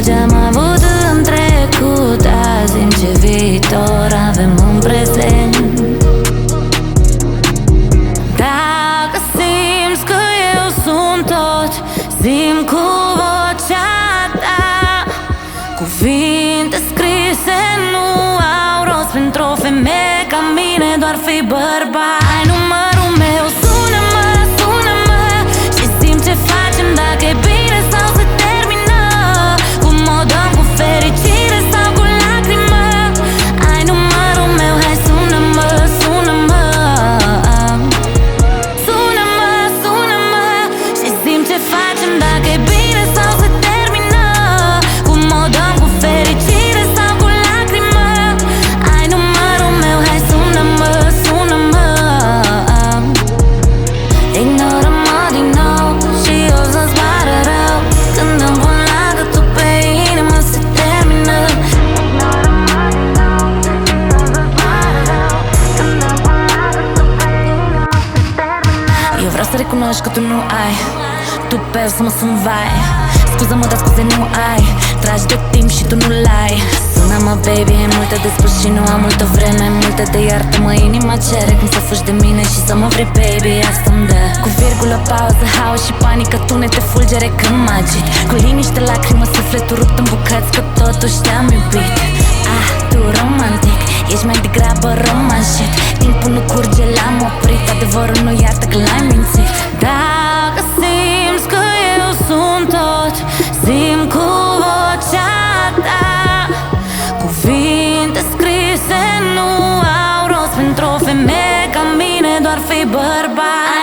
ce-am avut în trecut, azi în ce viitor avem în prezent. Dacă simți că eu sunt tot, zi-mi cu vocea ta. Cuvinte scrise nu au rost pentru o femeie ca mine, doar fi bărbat. Ai numărul meu, sună-mă, sună-mă și zi-mi ce facem, dacă e bine sau se termină. Cum o dăm, cu fericire sau cu lacrimă. Ai numărul meu, hai sună-mă, sună-mă. Sună-mă, sună-mă și zi-mi ce facem, dacă e bine sau se termină. Cum o dăm, cu fericire sau cu lacrimă. Ai numărul meu, hai sună-mă, sună-mă. Ignoră-mă din nou și o să-ți pară rău când îmi pun lagătul pe inimă, se termină. Ignoră-mă din nou și o să-ți pară rău când îmi pun lagătul pe inimă, se termină. Eu vreau să recunoști că tu nu ai, tu pe să mă sun vai. Scuză-mă, dar scuze nu ai, tragi de timp și tu nu-l ai. Sună-mă, baby, e multe de spus și nu am multă vreme. Multe de iartă-mă, inima cere cum să fugi de mine și să mă vrei, baby, asta-mi dă. Cu virgulă, pauză, haos și panică, tunete, fulgere când mă agit. Cu liniște, lacrimă, sufletul rupt în bucăți, că totuși te-am iubit. Ah, tu romantic, ești mai degrabă romanșit. Timpul nu curge, l-am oprit, adevărul nu iartă că l-ai mințit. Dacă simți că eu sunt tot, zi-mi cu vocea ta. Cuvinte scrise nu au rost pentru o femeie ca mine, doar fi bărbat.